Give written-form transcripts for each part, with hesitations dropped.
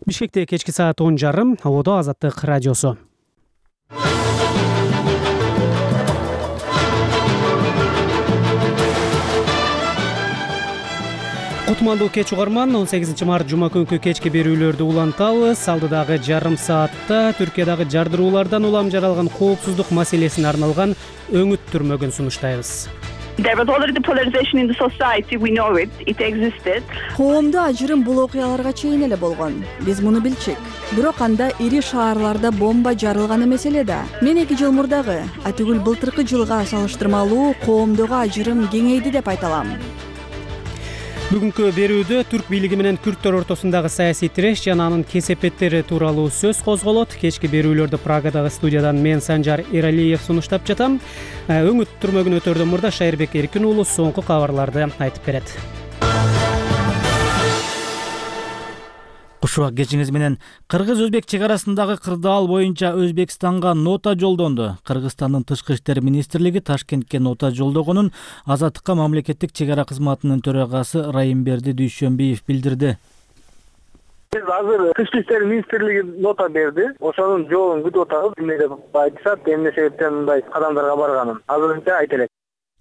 Бишкекте кечки саат 10:30 Абодо Азаттык радиосу. Кутмандуу кеч угарман, 18-март жума күнкү кечки берүүлөрдү улантабыз. Алдыдагы жарым саатта Түркиядагы жардыруулардан улам жаралган коопсуздук маселесине арналган өңүт түрмөгүн сунуштайбыз. There was already polarization in the society, we know it existed. Коомдо ажырым бул окуяларга чейин эле болгон. Биз муну билчек. Бирок анда ири шаарларда бомба жарылган эмес эле да. Мен 2 жыл мурдагы, атүгүл былтыркы жылга салыштырмалуу коомдогу ажырым кеңейди деп айта алам. Бүгүнкү берүүдө түрк бийлиги менен күрттөр ортосундагы саясий тиреш жана анын кесепеттери тууралуу сөз козголот. Кечки берүүлөрдү Прагадагы студиядан мен Санжар Эралиев сунуштап жатам. Өңүт түрмөгүн өтөрдөн мурда Шайырбек Эркин уулу соңку кабарларды айтып берет. Кушуак кечиңиз менен Кыргыз-Өзбек чек арасындагы кырдаал боюнча Өзбекстанга нота жолдонду. Кыргызстандын тышкы иштер министрлиги Ташкентке нота жолдогонун Азаттыкка мамлекеттик чек ара кызматынын төрагасы Райымберди Дүйшөнбиев билдирди. Биз азыр тышкы иштер министрлиги нота берди. Ошонун жообун күтүп атабыз. Эмне деп айтышат, эмне себептен мындай кадамдарга барганын азырынча айта элек.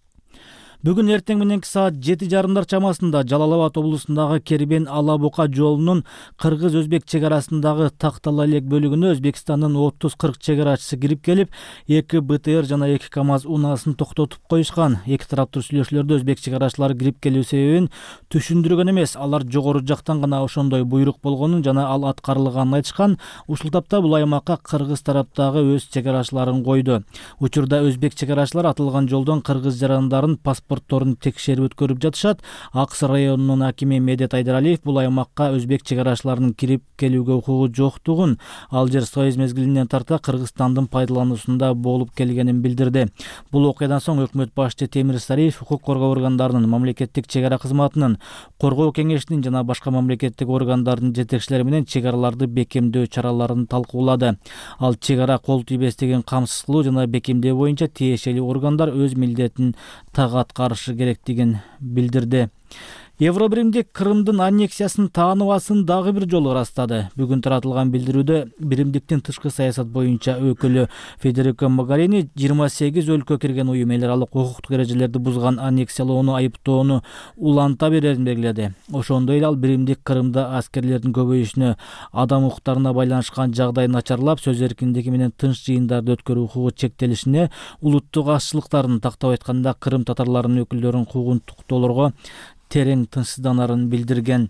Бүгүн эртең мененки саат 7:30 чамасында Жалал-Абад облусундагы Кербен Ала-Бука жолунун Кыргыз-Өзбек чек арасындагы Тактала элек бөлүгүнө Өзбекстандын 30-40 чек арачысы кирип келип, 2 БТР жана 2 КАМАЗ унаасын токтотуп коюшкан. Эки тараптуу сүйлөшүүлөрдө өзбек чек арачылары кирип келүү себебин түшүндүргөн эмес, алар жогору жактан гана ошондой буйрук болгонун жана ал аткарылганын айтышкан. Ушул тапта бул аймакка кыргыз тараптагы өз чек арачыларын койду. Учурда өзбек чек арачылары атылган жолдон кыргыз жарандарын паспортторун текшерип өткөрүп жатышат. Аксы районунун акими Медет Айдаралиев бул аймакка өзбек чек арачыларынын кирип келүүгө укугу жоктугун, ал жер Союз мезгилинен тарта Кыргызстандын пайдалануусунда болуп келгенин билдирди. Бул окуядан соң өкмөт башчы Темир Сариев укук коргоо органдарынын, мамлекеттик чек ара кызматынын, коргоо кеңешинин жана башка мамлекеттик органдардын жетекчилери менен чек араларды бекемдөө чараларын талкуулады. Ал чек ара кол тийбестигин камсыз кылуу жана бекемдөө боюнча тиешелүү органдар өз милдетин так аткарышы керектигин билдирди. Евробиримдик Крымдын аннексиясын тааныбасын дагы бир жолу ырастады. Бүгүн таратылган билдирүүдө биримдиктин тышкы саясат боюнча өкүлү Федерико Могарини 28 өлкө кирген уюм эл аралык укуктук эрежелерди бузган аннексиялоону айыптоону уланта берерин белгиледи. Ошондой эле ал биримдик Крымда аскерлердин көбөйүшүнө, адам укуктарына байланышкан жагдай начарлап, сөз эркиндиги менен тынч жыйындарды өткөрүү укугу чектелишине, улуттук азчылыктарын тактап айтканда Крым татарларынын өкүлдөрүнүн куугунтуктоолорго терең тынчсызданарын билдирген.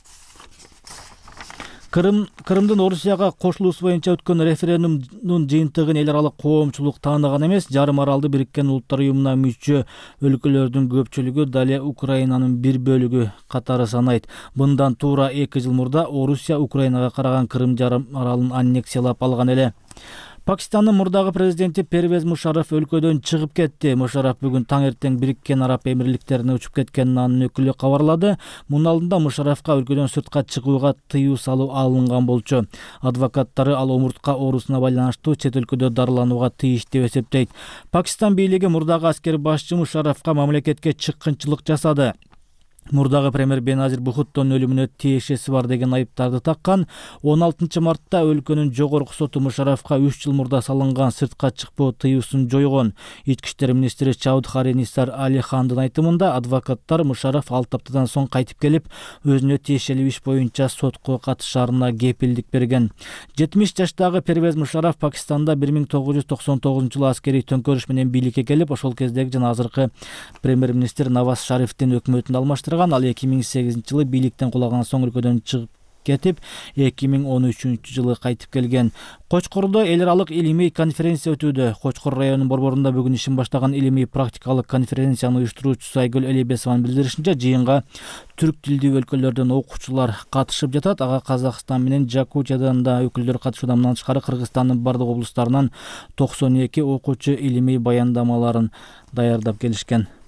Крымдын Орусияга кошулуусу боюнча өткөн референдумдун жыйынтыгын эл аралык коомчулук тааныган эмес. Жарым аралды Бириккен Улуттар уюмуна мүчө өлкөлөрдүн көпчүлүгү дале Украинанын бир бөлүгү катары санайт. Мындан туура 2 жыл мурда Орусия Украинага караган Крым жарым аралын аннексиялап алган эле. Пакистандын мурдагы президенти Первез Мушарраф өлкөдөн чыгып кетти. Мушарраф бүгүн таң эртең Бириккен Араб Эмирликтерине учуп кеткенин анын өкүлү кабарлады. Мунун алдында Мушаррафка өлкөдөн сыртка чыгууга тыюу салуу алынган болчу. Адвокаттары ал омуртка оорусуна байланыштуу чет өлкөдө дарыланууга тийиш деп эсептейт. Пакистан бийлиги мурдагы аскер башчы Мушаррафка мамлекетке чыккынчылык жасады. Мурдагы премьер Беназир Бухуттонун өлүмүнө тиешеси бар деген айыптарды таккан. 16 мартта өлкөнүн жогорку соту Мушаррафка 3 жыл мурда салынган сыртка чыкпоо тыюусун жойгон. Ички иштер министри Чаудхари Нисар Алихандын айтымында адвокаттар Мушарраф 6 аптадан соң кайтып келип, өзүнө тиешелүү иш боюнча сотко катышарына кепилдик берген. 70 жаштагы Первез Мушарраф Пакистанда 1999-жылы аскерий төңкөрүш менен бийликке келип, ошол кездеги жана азыркы премьер-министр Наваз Шарифтин өкмөтүн алмаштырган. Ал 2008-жылы бийликтен кулаган соң өлкөдөн чыгып кетип, 2013-жылы кайтып келген. Кочкордо эл аралык илимий конференция өтүүдө. Кочкор районунун борборунда бүгүн ишин баштаган илимий практикалык конференциянын уюштуруучусу Айгүл Элебесованын билдиришинче, жыйынга түрк тилдүү өлкөлөрдөн окуучулар катышып жатат. Ага Казакстан менен Жакутиядан да өкүлдөр катышууда. Мындан тышкары Кыргызстандын бардык облустарынан 92 окуучу илимий баяндамаларын даярдап келишкен.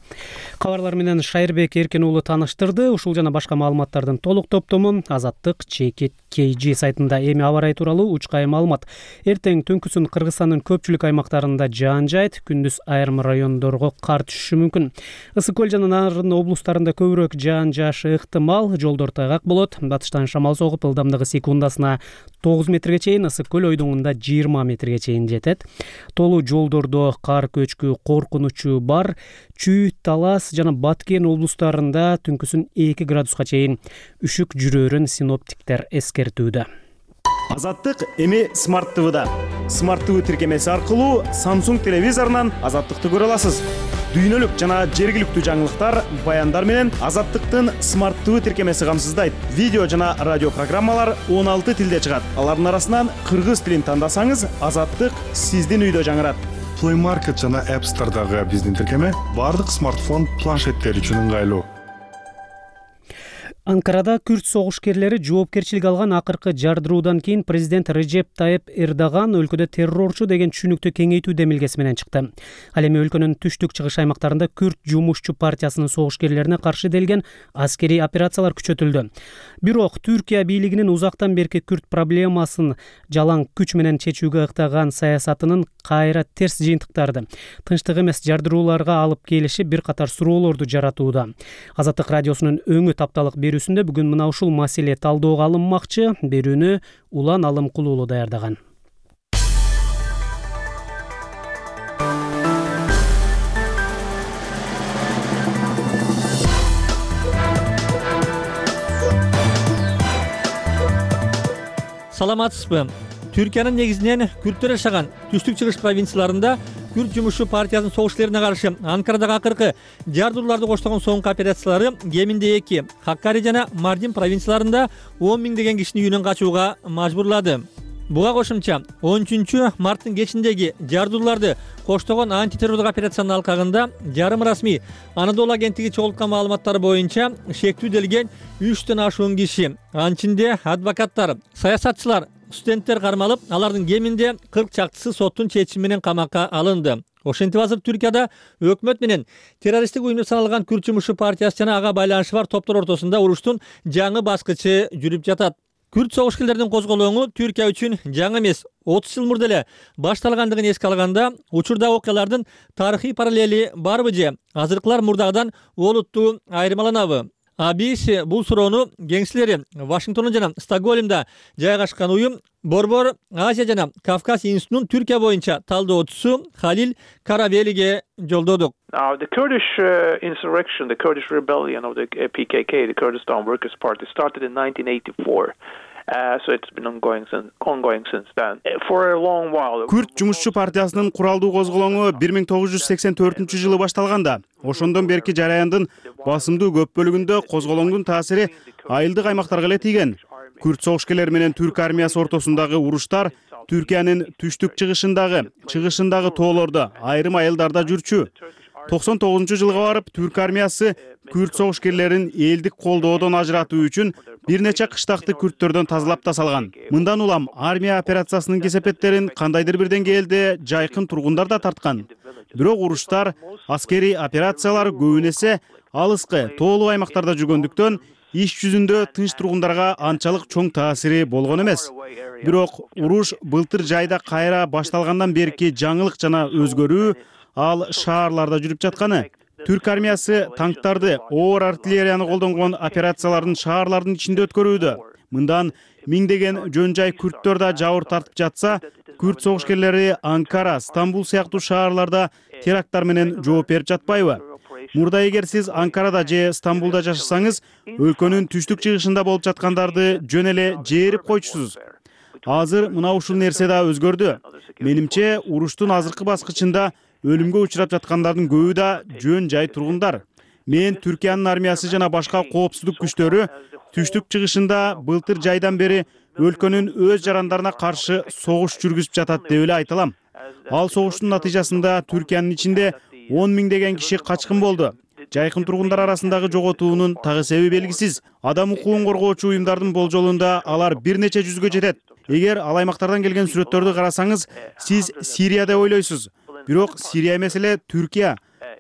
Кабарлар менен Шайырбек Эркен уулу тааныштырды. Ушул жана башка маалыматтардын толук топтому Азаттык ЧК сайтында. Эми аба ырайы тууралуу учкай маалымат. Эртең түнкүсүн Кыргызстандын көпчүлүк аймактарында жаан жайт, күндүз айрым райондорго кар түшүшү мүмкүн. Ысык көл жана Нарын облустарында көбүрөөк жаан жаашы ыктымал, жолдор тайгак болот. Батыштан шамал согуп, ылдамдыгы секундасына 9 метрге чейин, ысык көл ойдоңунда 20 метрге чейин жетет. Толуу жолдордо кар көчкү коркунучу бар. Чүй, Талас жана Баткен облустарында түнкүсүн 2 градуска чейин үшүк жүрөрүн синоптиктер эскертүүдө. Азаттык эми Smart TV'да. Smart TV тиркемеси аркылуу Samsung телевизорунан Азаттыкты көрө аласыз. Дүйнөлүк жана жергиликтүү жаңылыктар, баяндар менен Азаттыктын Smart TV тиркемеси камсыздайт. Видео жана радио программалар 16 тилде чыгат. Алардын арасынан кыргыз тилин тандасаңыз, Азаттык сиздин үйдө жаңырат. Play Market жана App Store'дагы биздин тиркеме бардык смартфон, планшеттер үчүн ыңгайлуу. Анкарада күрд согушкерлери жоопкерчилик алган акыркы жардыруудан кийин президент Режеп Тайып Эрдоган өлкөдө террорчу деген түшүнүктү кеңейтүү демилгеси менен чыкты. Ал эми өлкөнүн түштүк чыгыш аймактарында күрд жумушчу партиясынын согушкерлерине каршы делген аскерий операциялар күчөтүлдү. Бирок Түркия бийлигинин узактан берки күрд проблемасын жалаң күч менен чечүүгө ыктаган саясатынын кайра терс жыйынтыктарды, тынчтык эмес жардырууларга алып келиши бир катар суроолорду жаратууда. Азаттык радиосунун өңү тапталык берүүсүндө бүгүн мына ушул маселе талдоого алынмакчы. Берүүнү Улан Алымкул уулу даярдаган. Саламатсызбы? Түркиянын негизинен күрттөр жашаган түштүк чыгыш провинцияларында күрд жумушчу партиясынын согушкерлерине каршы Анкарадагы акыркы жардырууларды коштогон соңку операциялары кеминде 2, Хаккари жана Мардин провинцияларында 10 миңдеген кишини үйүнөн качууга мажбурлады. Буга кошумча 13 марттын кечиндеги жардырууларды коштогон антитеррорлук операциянын алкагында жарым расмий Анадолу агенттиги чогулткан маалыматтары боюнча шектүүделген 3төн ашуун киши, анын ичинде адвокаттар, саясатчылар, студенттер кармалып, алардын кеминде 40 чактысы соттун чечими менен камакка алынды. Ошентип азыр Түркияда өкмөт менен террористтик уюм деп саналган күрд жумушчу партиясы жана ага байланышы бар топтор ортосунда уруштун жаңы баскычы жүрүп жатат. Күрд согушкерлердин козголоону Түркия үчүн жаңы эмес, 30 жыл мурда эле башталгандыгын эске алганда, учурда окуялардын тарыхый параллели барбы же азыркылар мурдагыдан олуттуу айырмаланабы? Биз бул суроону кеңсилери Вашингтондо жана Стокгольмда жайгашкан уюм Борбор Азия жана Кавказ институтунун Түркия боюнча талдоочусу Халил Каравелиге жолдодук. The Kurdish insurrection, the Kurdish rebellion of the PKK, the Kurdistan Workers' Party, started in 1984. So it's been ongoing since then. For a long while. Күрд жумушчу партиясынын куралдуу козголоңу 1984-жылы башталганда, ошондон берки жараяндын басымдуу көп бөлүгүндө козголоңдун таасири айылдык аймактарга эле тийген. Күрд согушкерлери менен түрк армиясы ортосундагы уруштар Түркиянын түштүк чыгышындагы тоолордо, айрым айылдарда жүрчү. 99-жылга барып түрк армиясы күрд согушкерлерин элдик колдоодон ажыратуу үчүн бир нече кыштакты күрттөрдөн тазалап да салган. Мындан улам армия операциясынын кесепеттерин кандайдыр бир деңгээлде жайкын тургундар да тарткан. Бирок уруштар, аскерий операциялар көбүн эсе алыскы, тоолуу аймактарда жүргөндүктөн иш жүзүндө тынч тургундарга анчалык чоң таасири болгон эмес. Бирок уруш былтыр жайда кайра башталгандан берки жаңылык жана өзгөрүү ал шаарларда жүрүп жатканы. Түрк армиясы танктарды, оор артиллерияны колдонгон операциялардын шаарлардын ичинде өткөрүүдө. Мындан миңдеген жөн жай күрттөр да жабыр тартып жатса, күрд согушкерлери Анкара, Стамбул сыяктуу шаарларда теракттар менен жооп берип жатпайбы? Мурда эгер сиз Анкарада же Стамбулда жашасаңыз, өлкөнүн түштүк чыгышында болуп жаткандарды жөн эле жээрип койчусуз. Азыр мына ушул нерсе да өзгөрдү. Менимче, уруштун азыркы баскычында өлүмгө учурап жаткандардын көбү да жөн жай тургундар. Мен Түркиянын армиясы жана башка коопсуздук күчтөрү түштүк чыгышында былтыр жайдан бери өлкөнүн өз жарандарына каршы согуш жүргүзүп жатат деп эле айта алам. Ал согуштун натыйжасында Түркиянын ичинде 10 миңдеген киши качкын болду. Жайкын тургундар арасындагы жоготуунун тагы себеби белгисиз. Адам укугун коргоочу уюмдардын болжолунда алар бир нече жүзгө жетет. Эгер ал аймактардан келген сүрөттөрдү карасаңыз, сиз Сирия деп ойлойсуз. Бирок Сирия эмес эле Түркия.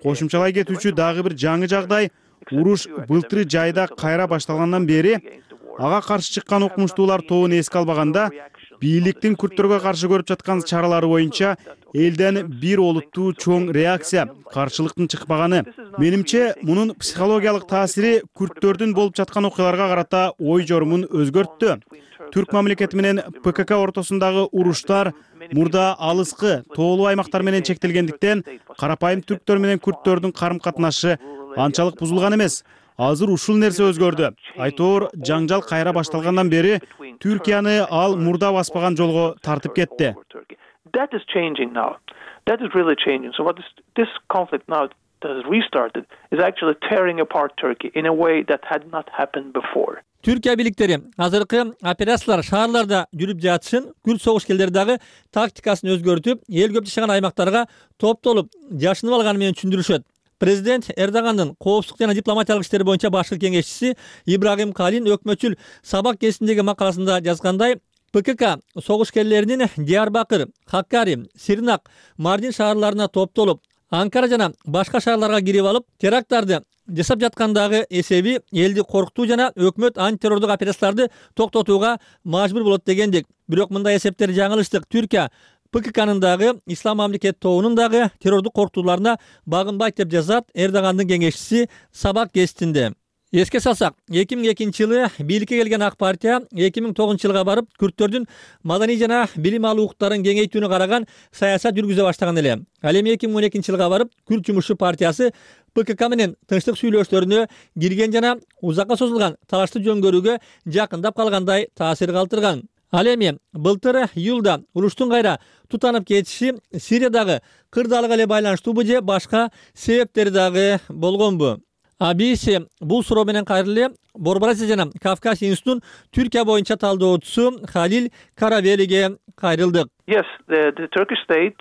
кошумчалай кетүүчү дагы бир жаңы жагдай уруш былтыр жайда кайра башталгандан бери ага каршы чыккан окумуштуулар тобун эске албаганда бийликтин күрттөргө каршы көрүп жаткан чаралары боюнча элден бир олуттуу чоң реакция каршылыктын чыкпаганы. Менимче мунун психологиялык таасири күрттөрдүн болуп жаткан окуяларга карата ой жорумун өзгөрттү. Түрк мамлекети менен ПКК ортосундагы уруштар мурда алыскы тоолуу аймактар менен чектелгендиктен карапайым түрктөр менен күрттөрдүн карым катнашы анчалык бузулган эмес. Азыр ушул нерсе өзгөрдү. Айтоор жаңжал кайра башталгандан бери Түркияны ал мурда баспаган жолго тартып кетти. That is changing now. That is really changing. So what this conflict now has restarted is actually tearing apart Turkey in a way that had not happened before. Türkiye birlikteri azırkı operatsiyalar şaharlarda жүрүп жатышын, күрт согушкерлери дагы тактикасын өзгөртүп, эл көп жашаган аймактарга топтолуп, жашынып алганы менен түшүндүрүшөт. Президент Эрдогандын коопсуздук жана дипломатиялык иштери боюнча башкы кеңешчиси Ибрагим Калин өкмөтчүл сабак кезиндеги макаласында жазгандай, ПКК согушкерлеринин Диярбакыр, Хаккари, Сирнак, Мардин шаарларына топтолуп, Анкара жана башка шаарларга кирип алып, теракттарды жасап жаткандагы эсеби элди коркутуу жана өкмөт антитеррордук операцияларды токтотууга мажбур болот дегендик. Бирок мындай эсептер жаңылыштык. Түркия ПККнын дагы Ислам мамлекет тобунун дагы террордук коркутууларына багынбайт деп жазат Эрдогандын кеңешчиси сабак гезитинде. Эске салсак, 2002-жылы бийликке келген ак партия 2009-жылга барып күрттөрдүн маданий жана билим алуу укуктарын кеңейтүүнү караган саясат жүргүзө баштаган эле. Ал эми 2012-жылга барып Күрт жумушчу партиясы ПКК менен тынчтык сүйлөшүүлөрүнө кирген жана узакка созулган талашты жөнгөрүүгө жакындап калгандай таасир калтырган. Ал эми былтыр июлда уруштун кайра тутанып кетиши Сириядагы кырдаалык эле байланыштуубу же башка себептери дагы болгонбу? ABC бул суроо менен кайрылы Борбор Азия жана Кавказ институтунун Түркия боюнча талдоочусу Халил Каравелиге кайрылдык. Yes, the Turkish state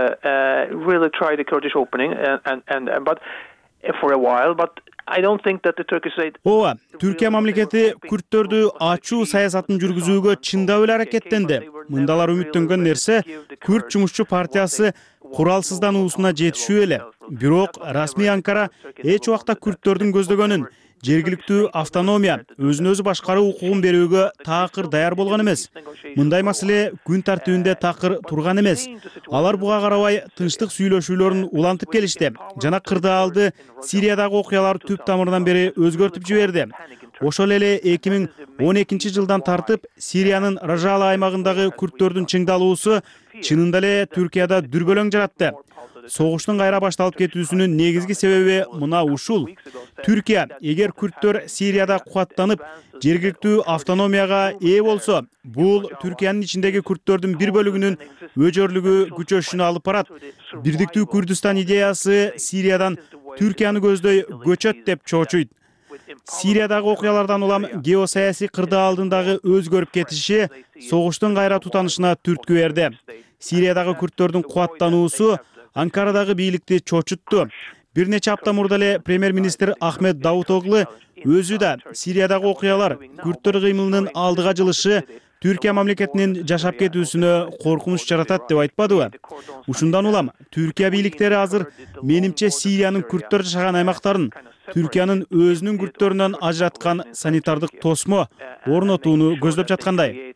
really tried the Kurdish opening but for a while, but I don't think that the Turkish state. Ооба, Түркия мамлекети күрттөрдү ачуу саясатын жүргүзүүгө чындап эле аракеттенди. Мындалар үмүттөнгөн нерсе Күрт жумушчу партиясы куралсыздануусуна жетишүү эле. Бирок расмий Анкара эч убакта күрттөрдүн көздөгөнүн жергиликтүү автономия, өзүн өзү башкаруу укугун берүүгө такыр даяр болгон эмес. Мындай маселе күн тартибинде такыр турган эмес. Алар буга карабай тынчтык сүйлөшүүлөрүн улантып келишти жана кырдаалды Сириядагы окуялар түп тамырынан бери өзгөртүп жиберди. Ошол эле 2012-жылдан тартып Сириянын Ражала аймагындагы күрттөрдүн чыңдалуусу чынында эле Түркияда дүрбөлөң жаратты. Согуштун кайра башталып кетүүсүнүн негизги себеби мына ушул. Түркия эгер күрттөр Сирияда кубаттанып, жергиликтүү автономияга ээ болсо, бул Түркиянын ичиндеги күрттөрдүн бир бөлүгүнүн өжөрлүгү күчөшүнө алып барат. Бирдиктүү Күрдүстан идеясы Сириядан Түркияны көздөй көчөт деп чоочуйт. Сириядагы окуялардан улам геосаясий кырдаалдын дагы өзгөрүп кетиши согуштун кайра тутанышына түрткү берди. Сириядагы күрттөрдүн кубаттануусу Анкарадагы бийликти чочутту. Бир нече апта мурда эле премьер-министр Ахмед Давутоглу өзү да Сириядагы окуялар күрттөр кыймылынын алдыга жылышы Түркия мамлекетинин жашап кетүүсүнө коркунуч жаратат деп айтпадыбы? Ушундан улам Түркия бийликтери азыр менимче Сириянын күрттөр жашаган аймактарын Түркиянын өзүнүн күрттөрүнөн ажыраткан санитардык тосмо орнотууну көздөп жаткандай.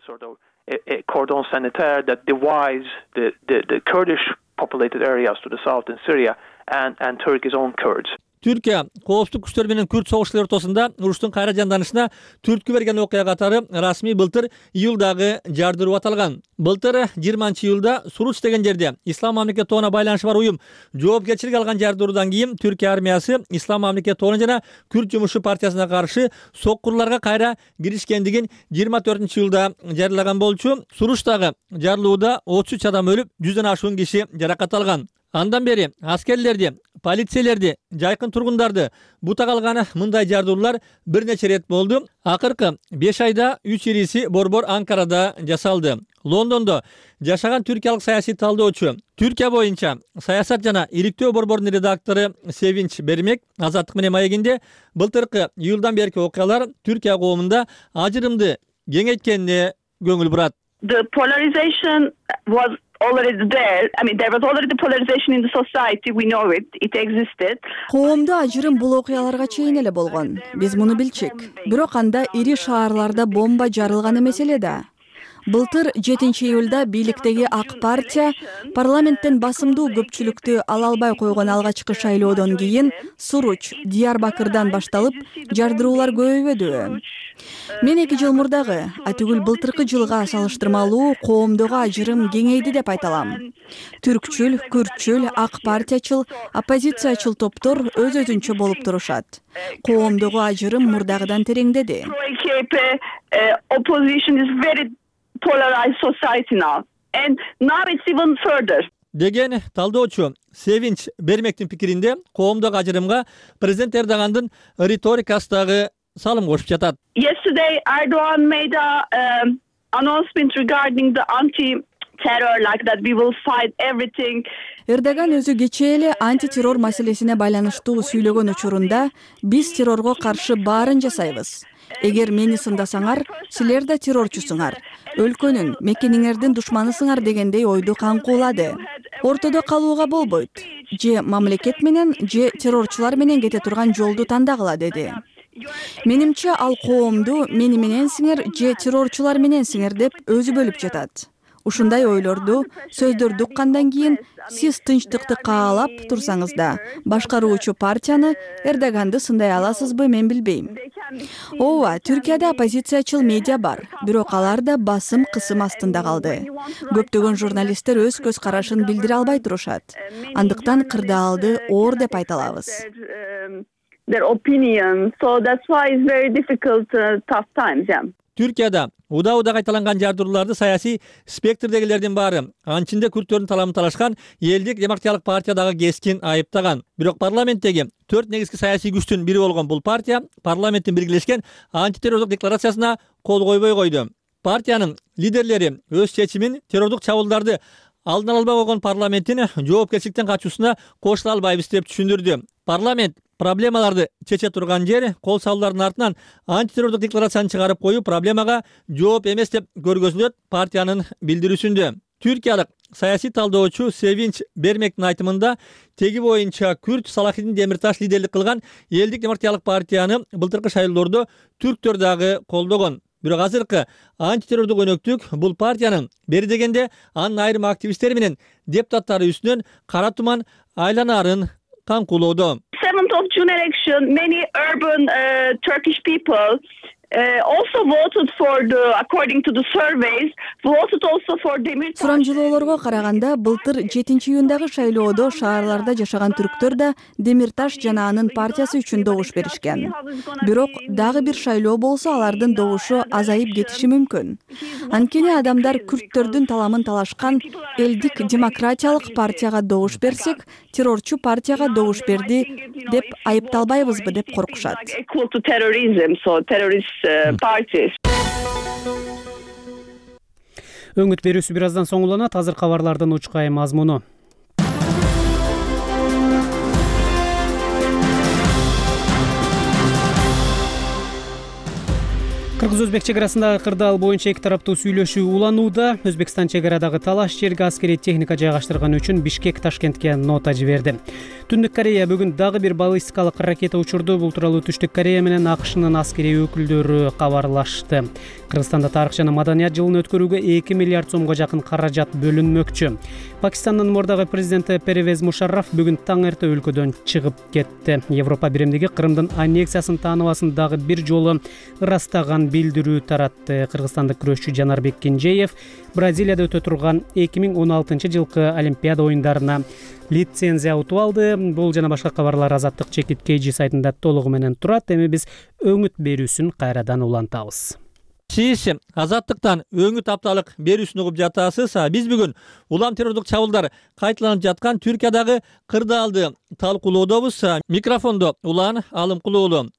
Cordon sanitaire that divides the Kurdish populated areas to the south in Syria and Turkey's own Kurds. Түркия коопсуздук күчтөр менен күрт согуштары ортосунда уруштун кайра жанданышына түрткү берген окуя катары расмий былтыр июлдагы жардыруу аталган. Былтыр 20-июлда Суруч деген жерде Ислам мамлекет тобуна байланышы бар уюм жоопкерчилик алган жардыруудан кийин Түркия армиясы Ислам мамлекет тобуна жана Күрт жумушчу партиясына каршы соккурларга кайра киришкендигин 24-июлда жарыялаган болчу. Суручтагы жарылууда 33 адам өлүп, 100дөн ашуун киши жаракат алган. Андан бери аскерлерди, полициялерди, жайкын тургундарды бута калган мындай жардуулар бир нече рет болду. Акыркы 5 айда 3 ириси борбор Анкарада жасалды. Лондондо жашаган түркиялык саясий талдоочу, Түркия боюнча саясат жана иликтөө борборунун редактору Севинч Бермек Азаттык менен маегинде былтыркы июлдан берки окуялар Түркия коомунда ажырымды кеңейткенине көңүл бурат. The polarization was already there. I mean, there was already polarization in the society. We know it. It existed. Коомдо ажырым бул окуяларга чейин эле болгон. Биз муну билчек. Бирок анда ири шаарларда бомба жарылган эмес эле да. Былтыр 7-июлда бийликтеги ак партия парламенттен басымдуу көпчүлүктү ала албай койгон алгачкы шайлоодон кийин Суруч, Диярбакырдан башталып жардыруулар көбөйбөдү. Мен 2 жыл мурдагы, атүгүл былтыркы жылга салыштырмалуу коомдогу ажырым кеңейди деп айта алам. Түркчүл, күртчүл, ак партиячыл, оппозициячыл топтор өз-өзүнчө болуп турушат. Коомдогу ажырым мурдагыдан тереңдеди. Opposition is very polarized society now. And now it's even further. Деген талдоочу Sevinç Bermek'tin пикиринде коомдогу ажырымга президент Эрдогандын риторикасындагы салым кошуп жатат. Yesterday Erdogan made a announcement regarding the anti-terror, like that we will fight everything. Эрдоган өзү кечээ эле антитеррор маселесине байланыштуу сүйлөгөн учурунда биз террорго каршы баарын жасайбыз. Эгер мени сындасаңар, силер да террорчусуңар. Өлкөнүн, мекениңердин душманысыңар дегендей ойду каңкуулады. Ортодо калууга болбойт. Же мамлекет менен, же террорчулар менен кете турган жолду тандагыла деди. Менимче ал коомду мени мененсиңер, же террорчулар мененсиңер деп өзү бөлүп жатат. Ушундай ойлорду, сөздөрдү уккандан кийин сиз тынчтыкты каалап турсаңыз да, башкаруучу партияны, Эрдоганды сындай аласызбы, мен билбейм. Ооба, Түркияда оппозициячыл медиа бар, бирок алар да басым кысым астында калды. Көптөгөн журналисттер өз көз карашын билдире албай турушат. Андыктан кырдаалды оор деп айта алабыз. Their opinion, so that's why it's very difficult, tough times, yeah. Türkiye'de uda kaytalangан жардырууларды саясий спектрдегилердин баары анчинде күрттөрдүн таламын талашкан Элдик демократиялык партиядагы кескин айыптаган. Бирок парламенттеги 4 негизги саясий күчтүн бири болгон бул партия парламенттин биргелешкен антитеррорлук декларациясына кол койбой койду. Партиянын лидерлери өз чечимин террордук чабуулдарды алдын ала албай койгон парламенттин жоопкерчиликтен качуусуна кошула албайбыз деп түшүндүрдү. Парламент проблемаларды чече турган жер кол салуулардын артынан антитеррордук декларацияны чыгарып коюу проблемага жооп эмес деп көргөзүлөт партиянын билдирүүсүндө. Түркиялык саясий талдоочу Sevinç Bermek'tin айтымында теги боюнча Күрт Салахидин Демирташ лидерлик кылган Элдик демократиялык партияны былтыркы шайлоодо түрктөр дагы колдогон. Бирок азыркы антитеррордук өнөктүк бул партиянын бери дегенде анын айрым активисттери менен депутаттары үстүнөн кара туман айланарын каңкулоодо. 7th of June election, many urban Turkish people also voted for according to the surveys, voted also for Demirtaş. Сурамжылоолорго караганда, былтыр 7-июндагы шайлоодо шаарларда жашаган түрктөр да Демирташ жана анын партиясы үчүн добуш беришкен. Бирок дагы бир шайлоо болсо, алардын добушу азайып кетиши мүмкүн. Анткени адамдар күрттөрдүн таламын талашкан Элдик демократиялык партияга добуш берсек, террорчу партияга добуш берди деп айыпталбайбызбы деп коркушат. Equal to terrorism, so terrorist parties. Өңүт берүүсү бир аздан соң уланат. Азыр кабарлардын учкай мазмуну. Кыргыз-Өзбек чегарасындагы кырдаал боюнча эки тараптуу сүйлөшүү уланууда. Өзбекстан чегарадагы талаш жерге аскерий техника жайгаштырган үчүн Бишкек Ташкентке нота жиберди. Түндүк Корея бүгүн дагы бир баллистикалык ракета учурду. Бул тууралуу Түштүк Корея менен АКШнын аскерий өкүлдөрү кабарлашты. Кыргызстанда тарых жана маданият жылын өткөрүүгө 2 миллиард сомго жакын каражат бөлүнмөкчү. Пакистандын мурдагы президенти Первез Мушарраф бүгүн таң эрте өлкөдөн чыгып кетти. Европа биримдиги Кырымдын аннексиясын тааныбасын дагы бир жолу ырастаган билдирүү таратты. Кыргызстандык күрөшчү Жанарбек Кинжеев Бразилияда өтө турган 2016 жылкы Олимпиада оюндарына лицензия утуп алды. Бул жана башка кабарлар Азаттык Чекит KG сайтында толугу менен турат. Эми биз өңүт берүүсүн кайрадан улантабыз. Сиз Азаттыктан өңүт апталык берүүсүн угуп жатасыз. Биз бүгүн улам террордук чабуулдар кайталанып жаткан Түркиядагы кырдаалды талкуулоодобуз. Микрофондо Улан Алымкулуулу.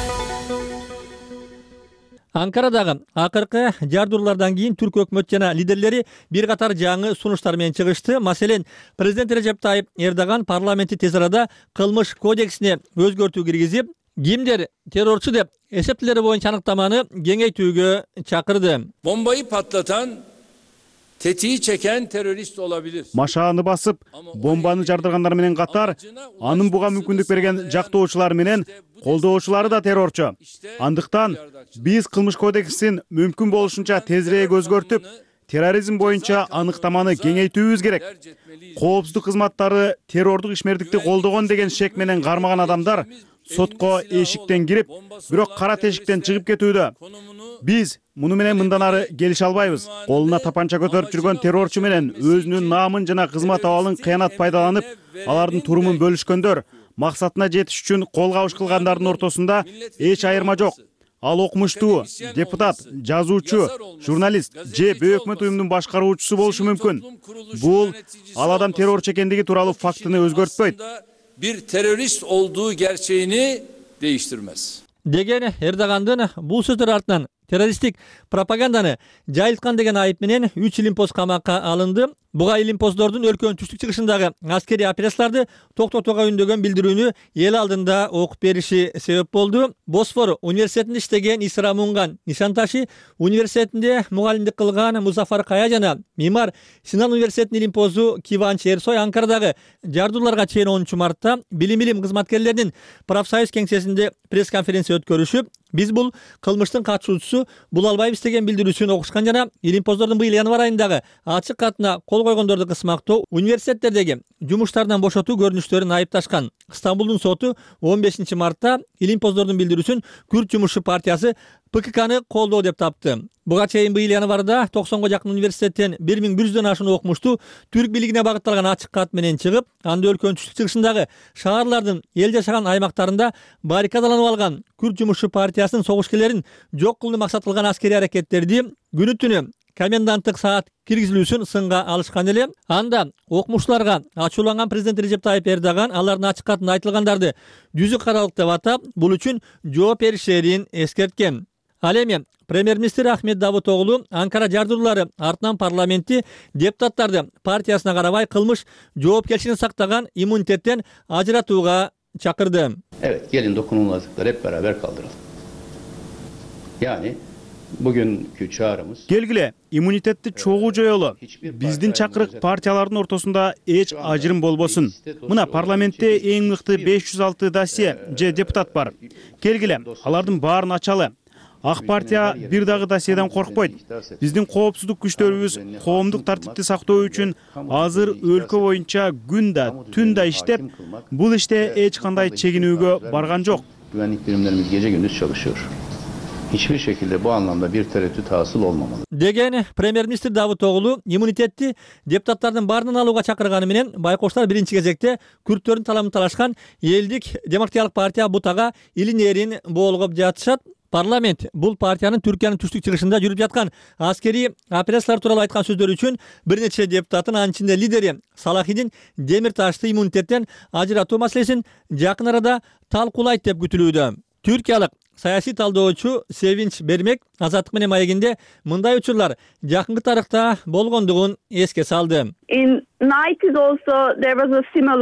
Анкарадагы акыркы жардыруулардан кийин түрк өкмөт жана лидерлери бир катар жаңы сунуштар менен чыгышты. Маселен, президент Режеп Тайып Эрдоган парламенти тез арада кылмыш кодексине өзгөртүү киргизип, кимдер террорчу деп эсептелери боюнча аныктаманы кеңейтүүгө чакырды. Bombayı patlatan tetiği çeken terörist olabilir. Машааны басып, бомбаны жардыргандар менен катар, анын буга мүмкүндүк берген жактоочулар менен колдоочулары да террорчу. Андыктан биз кылмыш кодексин мүмкүн болушунча тезирээк өзгөртүп, терроризм боюнча аныктаманы кеңейтүүбүз керек. Коопсуздук кызматтары террордук ишмердикти колдогон деген шек менен кармаган адамдар сотко эшиктен кирип, бирок кара тешиктен чыгып кетүүдө. Биз муну менен мындан ары келише албайбыз. Колуна тапанча көтөрүп жүргөн террорчу менен өзүнүн наамын жана кызмат абалын кыянат пайдаланып, алардын турумун бөлүшкөндөр, максатына жетиш үчүн кол кабыш кылгандардын ортосунда эч айырма жок. Ал окумуштуу, депутат, жазуучу, журналист же өкмөт уюмунун башкаруучусу болушу мүмкүн. Бул ал адам террорчу экендиги тууралуу фактыны өзгөртпөйт. Bir terörist olduğu gerçeğini değiştirmez. Деген Эрдогандын бул сөздөр артынан террористтик пропаганданы жайылткан деген айып менен 3 илимпоз камакка алынды. Буга илимпоздордун өлкөнүн түштүк чыгышындагы аскери операцияларды токтотууга үндөгөн билдирүүнү эл алдында окуп бериши себеп болду. Босфор университетинде иштеген Исра Мунган Нишанташи университетинде мугалимдик кылган Музафар Кая жана Мимар Синан университетинин илимпозу Киванч Эрсой Анкарадагы жардууларга чейин 10 мартта билим кызматкерлеринин профсоюз кеңсесинде пресс-конференция өткөрүшүп, биз бул кылмыштын катышуучусу бул албайбыз деген билдирүүсүн окушкан жана илимпоздордун быйыл январь айындагы ачык катына кол койгондорду кысмактоо, университеттердеги жумуштардан бошотуу көрүнүштөрүн айыпташкан. Стамбулдун соту 15 мартта илимпоздордун билдирүүсүн Күрд жумушчу партиясы ПККны колдоо деп тапты. Буга чейин быйыл январда 90го жакын университеттен 1100дөн ашуун окумуштуу түрк бийлигине багытталган ачык кат менен чыгып, анда өлкөнүн түштүк чыгышындагы шаарлардын эл жашаган аймактарында баррикадаланып алган Күрд жумушчу партиясынын согушкерлерин жок кылууну максат кылган аскери аракеттерди күнү-түнү коменданттык саат киргизилүүсүн сынга алышкан эле. Анда окумуштууларга ачууланган президент Режеп Тайип Эрдоган алардын ачык катында айтылгандарды жүзүк каралык деп атап, бул үчүн жооп беришерин эскерткен. Ал эми премьер-министр Ахмет Давутоглу Анкара жардуулары артынан парламентти депутаттарды партиясына карабай кылмыш жоопкерчилигин сактаган иммунитеттен ажыратууга çakırdı. Evet, gelin dokunulmazlıkları hep beraber kaldıralım. Yani bugünkü çağrımız... Келгиле, иммунитетти чогуу жоёлу. Биздин чакырык партиялардын ортосунда эч ажырым болбосун. Мына парламентте эң мыкты 506 досье же депутат бар. Келгиле, алардын баарын ачалы. Ак партия бир дагы досьеден коркпойт. Биздин коопсуздук күчтөрүбүз коомдук тартипти сактоо үчүн азыр өлкө боюнча күн да, түн да иштеп, бул иште эч кандай чегинүүгө барган жок. Güvenlik birimlerimiz gece gündüz çalışıyor. Hiçbir şekilde bu anlamda bir tereddüt hasıl olmamalı. Деген премьер-министр Давутоглу иммунитетти депутаттардын баарынан алууга чакырганы менен байкоштор биринчи кезекте күрттөрдүн таламын талашкан элдик демократиялык партия Бутага илин эрин боолгоп жатышат. Парламент бул партиянын Түркиянын түштүк чыгышында жүрүп жаткан аскери операциялар тууралуу айткан сөздөр үчүн бир нече депутаттын, анын ичинде лидери Салахидин Демирташты иммунитеттен ажыратуу маселесин жакын арада талкуулайт деп күтүлүүдө. Түркиялык саясий талдоочу Sevinç Bermek Азаттык менен маегинде мындай учурлар жакынкы тарыхта болгондугун эске салды. In 90s also there was a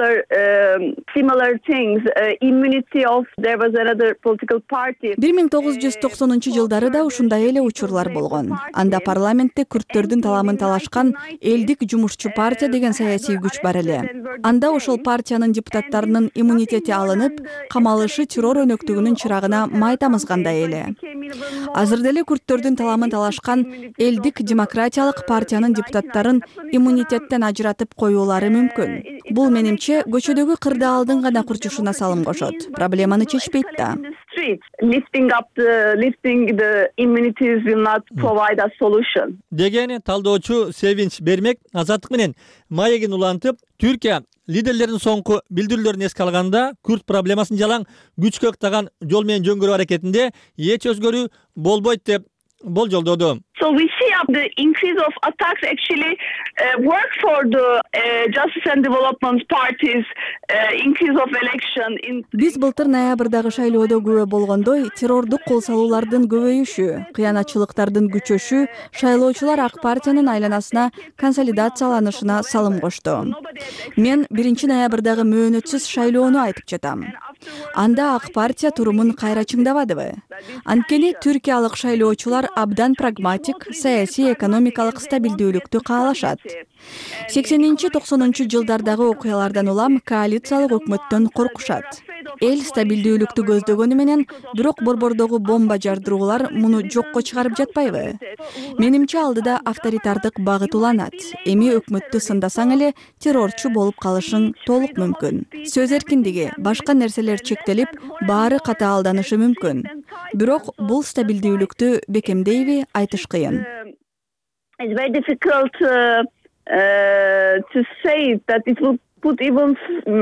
similar things. Immunity of there was another political party. 1990-жылдары да ушундай эле учурлар болгон. Анда парламентте күрттөрдүн таламын талашкан элдик жумушчу партия деген саясий күч бар эле. Анда ошол партиянын депутаттарынын иммунитети алынып, камалышы террор өнөктүгүнүн чырагына май тамызгандай эле. Азыр деле күрттөрдүн таламын талашкан элдик демократиялык партиянын депутаттарын иммунитеттен ажыратып коюулары мүмкүн. Бул менимче көчөдөгү кырдаалдын гана курчушуна салым кошот. Проблеманы чечпейт да. Lifting the immunities will not provide a solution. Деген талдоочу Sevinç Bermek Азаттык менен маегин улантып, Түркия лидерлердин соңку билдирүүлөрүн эске алганда күрт проблемасын жалаң күчкө ыктаган жол менен жөнгөрүү аракетинде эч өзгөрүү болбойт деп болжолдоду. So we see the increase of attacks actually work for the Justice and Development Parties increase of election in. Биз былтыр ноябрдагы шайлоодо күбө болгондой террордук кол салуулардын көбөйүшү, кыянатчылыктардын күчөшү шайлоочулар ак партиянын айланасына консолидацияланышына салым кошту. Мен 1 ноябрдагы мөөнөтсүз шайлоону айтып жатам. Анда ак партия турумун кайра чыңдабадыбы? Анткени түркиялык шайлоочулар абдан прагматик, саясий, экономикалык стабилдүүлүктү каалашат. 80-90 жылдардагы окуялардан улам коалициялык өкмөттөн коркушат. Эл стабилдүүлүктү көздөгөнү менен, бирок борбордогу бомба жардыруулар муну жокко чыгарып жатпайбы? Менимче алдыда авторитардык багыт уланат. Эми өкмөттү сындасаң эле террорчу болуп калышың толук мүмкүн. Сөз эркиндиги, башка нерселер чектелип, баары катаалданышы мүмкүн. Бирок бул стабилдүүлүктү бекемдейби, айтыш кыйын. It's very difficult to say that it will put even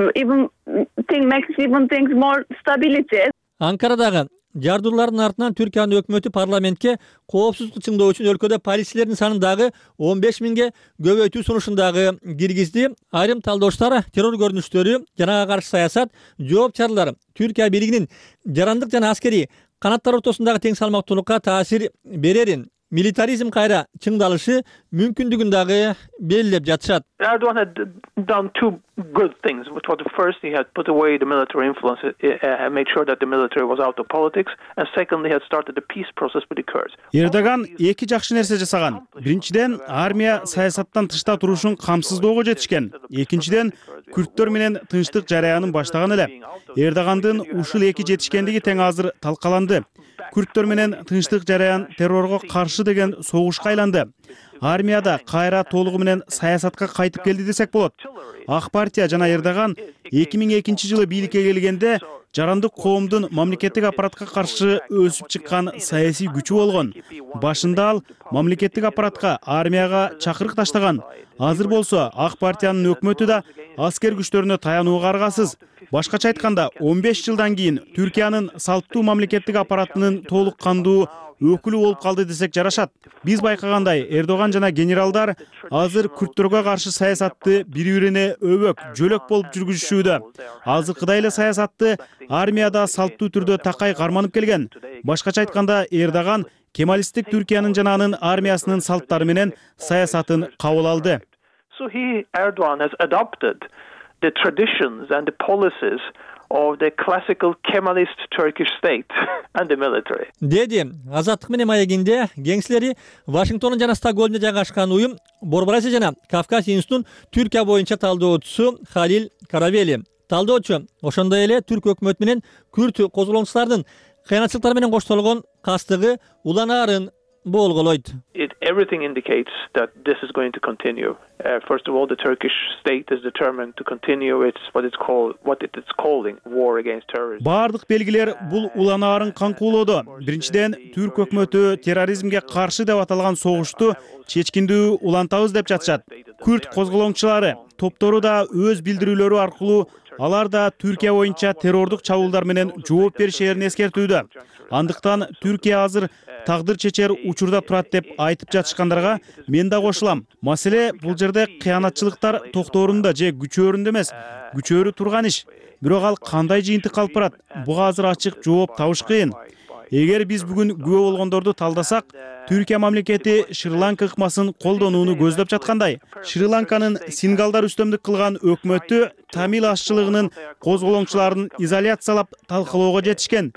makes even things more stability. Анкарадагы жардырлардын артынан Түркиянын өкмөтү парламентке коопсуздукту чыңдоо үчүн өлкөдө полицейлердин санын дагы 15 миңге көбөйтүү сунушун дагы киргизди. Айрым талдоочулар террор көрүнүштөрү жанага каршы саясат, жооп чаралар Түркия бийлигинин жарандык жана аскерий канаттар ортосундагы тең салмактуулукка таасир берерин, милитаризм кайра чыңдалышы мүмкүндүгүн дагы белгилеп жатышат. Erdogan had done two good things. First, he had put away the military influence, made sure that the military was out of politics, and secondly, he had started the peace process with the Kurds. Эрдоган эки жакшы нерсе жасаган. Биринчиден, армия саясаттан тышта турушун камсыздоого жетишкен. Экинчиден, күрттөр менен тынчтык жараянын баштаган эле. Эрдогандын ушул эки жетишкендиги тең азыр талкаланды. Күрттөр менен тынчтык жараян террорго каршы деген согушка айланды. Армияда кайра толугу менен саясатка кайтып келди десек болот. Ак партия жана Эрдоган 2002 жылы бийликке келгенде жарандык коомдун мамлекеттик аппаратка каршы өсүп чыккан саясий күчү болгон. Башында ал мамлекеттик аппаратка, армияга чакырык таштаган. Азыр болсо ак партиянын өкмөтү да аскер күчтөрүнө таянууга аргасыз. Башкача айтканда, 15 жылдан кийин Түркиянын салттуу мамлекеттик аппаратынын толук кандуу өкүлү болуп калды десек жарашат. Биз байкагандай, Эрдоган жана генералдар азыр күрттөргө каршы саясатты бири-бирине өбөк, жөлөк болуп жүргүзүшүүдө. Азыркыдай эле саясатты армияда салттуу түрдө такай карманып келген. Башкача айтканда, Эрдоган кемалисттик Түркиянын жана анын армиясынын салттары менен саясатын кабыл алды. So Erdogan has adopted the traditions and the policies of the classical Kemalist Turkish state and the military. Деди, азаттык менен маегинде кеңшилери Вашингтондун жана Стокгольмдо жайгашкан уюм Борбор жана Кавказ институтунун Түркия боюнча талдоочусу Халил Каравели. Талдоочу ошондой эле түрк өкмөтү менен күрт козголоңчулардын кыянатчылыктары менен коштолгон кастыгы уланаарын болголойт. Everything indicates that this is going to continue. First of all, the Turkish state is determined to continue what it is calling war against terrorism. Бардык белгилер бул уланаарын канкуулоодо. Биринчиден, түрк өкмөтү терроризмге каршы деп аталган согушту чечкиндүү улантабыз деп жатышат. Күрт козголоңчулары топтору да өз билдирүүлөрү аркылуу алар да Түркия боюнча террордук чабуулдар менен жооп беришерин эскертүүдө. Андыктан Түркия азыр тагдыр чечер учурда турат деп айтып жатышкандарга мен да кошулам. Маселе бул жерде кыянатчылыктар токторунда же күчөрүндө эмес, күчөрү турган иш. Бирок ал кандай жыйынтык алып барат? Буга азыр ачык жооп табыш кыйын. Эгер биз бүгүн күбө болгондорду талдасак, Түркия мамлекети Шри-Ланка ыкмасын колдонууну көздөп жаткандай. Шри-Ланканын сингалдар үстөмдүк кылган өкмөтү тамил ашчылыгынын козголоңчуларын изоляциялап талкалоого жетишкен.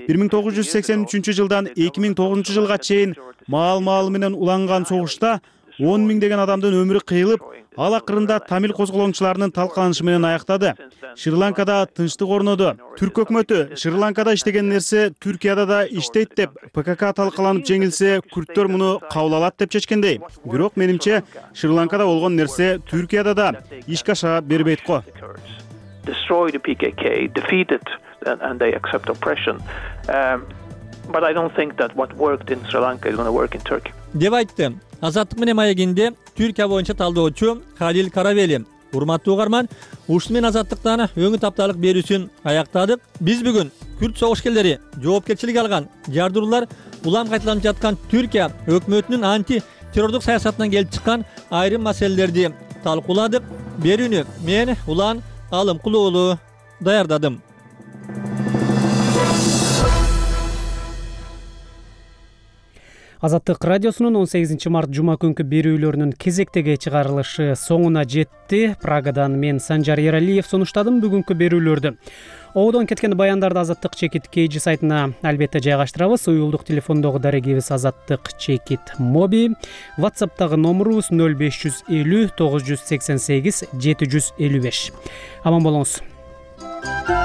1983 жылдан 2009 жылга чейин маал менен уланган согушта 10 миңдеген адамдын өмүрү кыйылып, ал акырында тамил козголоңчуларынын талкаланышы менен аяктады. Шри-Ланкада тынчтык орноду. Түрк өкмөтү Шри-Ланкада иштеген нерсе Түркияда да иштейт деп ПКК талкаланып жеңилсе, күрттөр муну кабыл алат деп чечкендей. Бирок менимче Шри-Ланкада болгон нерсе Түркияда да ишке аша бербейт го. Destroy the PKK, defeat it, and they accept oppression. But I don't think that what worked in Sri Lanka is going to work in Turkey. Деп айтты. Азаттык менен маегинде Түркия боюнча талдоочу Халил Каравели. Урматтуу угарман, ушул менен азаттыктан өңү тапталык берүүсүн аяктадык. Биз бүгүн күрт согушкерлери жоопкерчилик алган жардыруулар улам кайталанып жаткан Түркия өкмөтүнүн анти террордук саясатынан келип чыккан айрым маселелерди талкууладык. Берүүнү мен Улан Алымкул уулу даярдадым. Азаттык радиосунун 18 март жума күнкү берүүлөрүнүн кезектеги чыгарылышы соңуна жетти. Прагадан мен Санжар Эралиев сунуштадым бүгүнкү берүүлөрдү. Оодон кеткен баяндарды Азаттык чекит KG сайтына албетте жайгаштырабыз. Уюлдук телефондогу дарегибиз Азаттык чекит моби. WhatsApp'тагы номерубуз 0550 988 755. Аман болуңуз.